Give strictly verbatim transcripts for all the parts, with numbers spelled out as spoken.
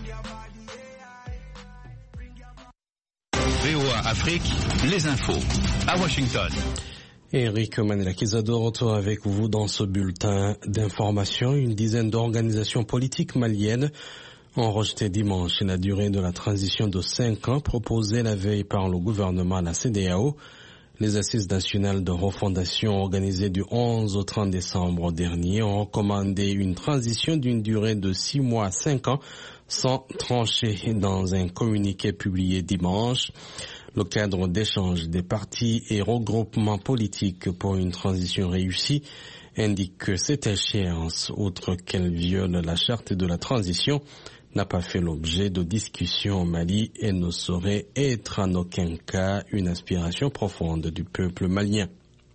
V O A Afrique, les infos à Washington. Eric Manelakisa de retour avec vous dans ce bulletin d'information. Une dizaine d'organisations politiques maliennes ont rejeté dimanche la durée de la transition de cinq ans proposée la veille par le gouvernement à la C E D E A O. Les assises nationales de refondation organisées du onze au trente décembre dernier ont recommandé une transition d'une durée de six mois à cinq ans sans trancher dans un communiqué publié dimanche. Le cadre d'échange des partis et regroupements politiques pour une transition réussie indique que cette échéance, outre qu'elle viole la charte de la transition, n'a pas fait l'objet de discussions au Mali et ne saurait être en aucun cas une aspiration profonde du peuple malien.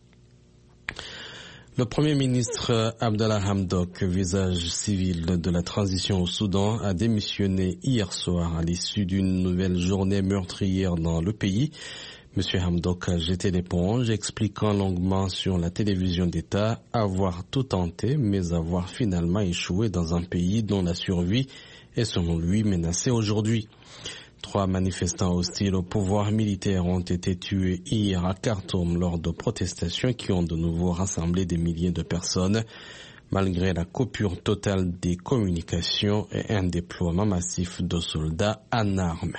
Le Premier ministre Abdallah Hamdok, visage civil de la transition au Soudan, a démissionné hier soir à l'issue d'une nouvelle journée meurtrière dans le pays. M. Hamdok a jeté l'éponge, expliquant longuement sur la télévision d'État avoir tout tenté, mais avoir finalement échoué dans un pays dont la survie est selon lui menacée aujourd'hui. Trois manifestants hostiles au pouvoir militaire ont été tués hier à Khartoum lors de protestations qui ont de nouveau rassemblé des milliers de personnes, malgré la coupure totale des communications et un déploiement massif de soldats en armes.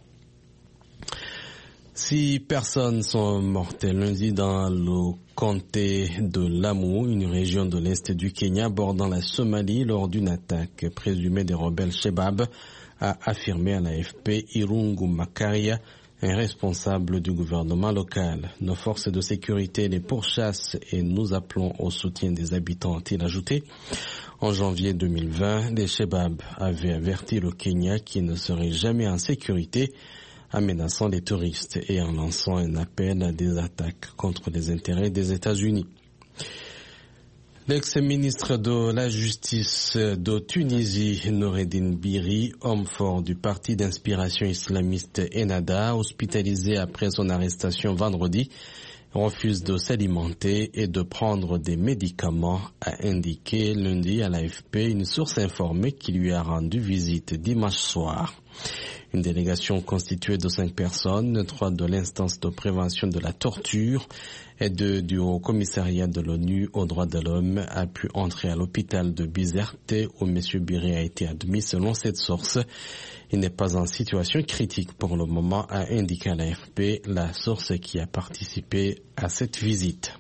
Six personnes sont mortes lundi dans le comté de Lamu, une région de l'est du Kenya bordant la Somalie, lors d'une attaque présumée des rebelles Shebab, a affirmé à l'A F P Irungu Makaria, un responsable du gouvernement local. Nos forces de sécurité les pourchassent et nous appelons au soutien des habitants, a-t-il ajouté. En janvier deux mille vingt, les Shebab avaient averti le Kenya qu'il ne serait jamais en sécurité, en menaçant les touristes et en lançant un appel à des attaques contre les intérêts des États-Unis. L'ex-ministre de la Justice de Tunisie, Noureddin Biri, homme fort du parti d'inspiration islamiste Ennahda, hospitalisé après son arrestation vendredi, refuse de s'alimenter et de prendre des médicaments, a indiqué lundi à l'A F P une source informée qui lui a rendu visite dimanche soir. Une délégation constituée de cinq personnes, trois de l'instance de prévention de la torture et deux du Haut Commissariat de l'ONU aux droits de l'homme, a pu entrer à l'hôpital de Bizerte où M. Biri a été admis selon cette source. Il n'est pas en situation critique pour le moment, a indiqué à l'A F P la source qui a participé à cette visite.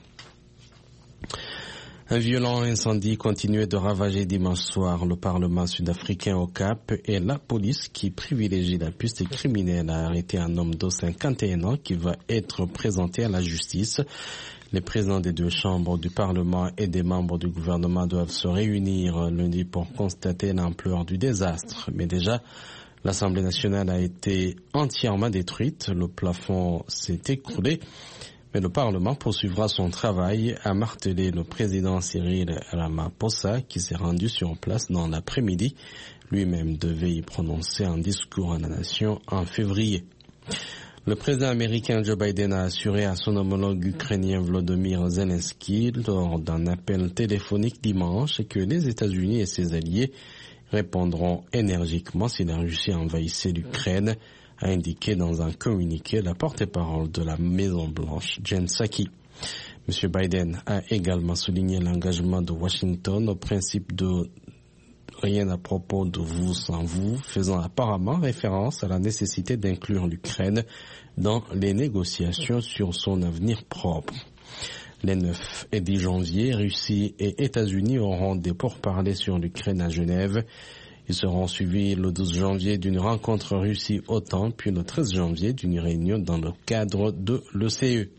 Un violent incendie continuait de ravager dimanche soir le Parlement sud-africain au Cap et la police qui privilégie la piste criminelle a arrêté un homme de cinquante et un ans qui va être présenté à la justice. Les présidents des deux chambres du Parlement et des membres du gouvernement doivent se réunir lundi pour constater l'ampleur du désastre. Mais déjà, l'Assemblée nationale a été entièrement détruite, le plafond s'est écroulé. Mais le Parlement poursuivra son travail, a martelé le président Cyril Ramaphosa qui s'est rendu sur place dans l'après-midi. Lui-même devait y prononcer un discours à la nation en février. Le président américain Joe Biden a assuré à son homologue ukrainien Volodymyr Zelensky lors d'un appel téléphonique dimanche que les États-Unis et ses alliés répondront énergiquement si la Russie envahissait l'Ukraine, a indiqué dans un communiqué la porte-parole de la Maison-Blanche, Jen Psaki. M. Biden a également souligné l'engagement de Washington au principe de rien à propos de vous sans vous, faisant apparemment référence à la nécessité d'inclure l'Ukraine dans les négociations sur son avenir propre. Les neuf et dix janvier, Russie et États-Unis auront des pourparlers sur l'Ukraine à Genève. Ils seront suivis le douze janvier d'une rencontre Russie-OTAN, puis le treize janvier d'une réunion dans le cadre de l'O C E.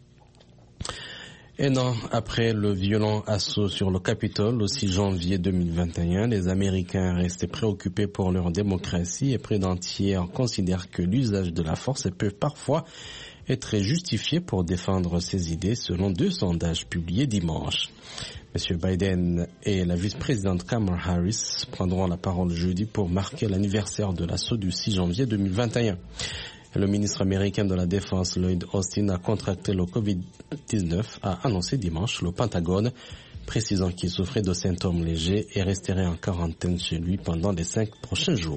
Un an après le violent assaut sur le Capitole, le six janvier deux mille vingt et un, les Américains restés préoccupés pour leur démocratie et près d'un tiers considèrent que l'usage de la force peut parfois être justifié pour défendre ses idées selon deux sondages publiés dimanche. M. Biden et la vice-présidente Kamala Harris prendront la parole jeudi pour marquer l'anniversaire de l'assaut du six janvier deux mille vingt et un. Le ministre américain de la Défense Lloyd Austin a contracté le covid dix-neuf, a annoncé dimanche le Pentagone, précisant qu'il souffrait de symptômes légers et resterait en quarantaine chez lui pendant les cinq prochains jours.